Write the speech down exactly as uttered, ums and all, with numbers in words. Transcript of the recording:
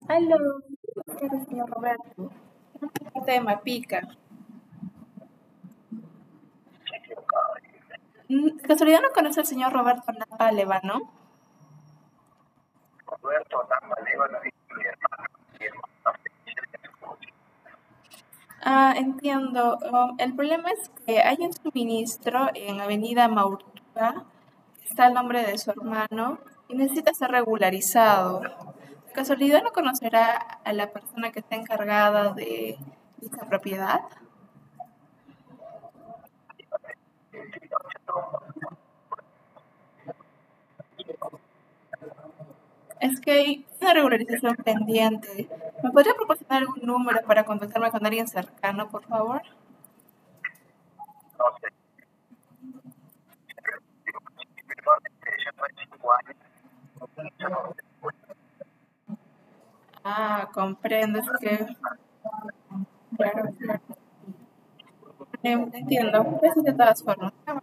Aló, ¿qué tal, señor Roberto? Parte de Mapica. Mm, De casualidad no conoce al señor Roberto Napáleva, ¿no? Ah, entiendo. Um, el problema es que hay un suministro en Avenida Maurtua, que está el nombre de su hermano, y necesita ser regularizado. ¿De casualidad no conocerá a la persona que está encargada de dicha propiedad? Es que hay una regularización pendiente. ¿Me podría proporcionar algún número para contactarme con alguien cercano, por favor? Ah, comprendo, es que, claro, claro. Em, entiendo, gracias de todas formas.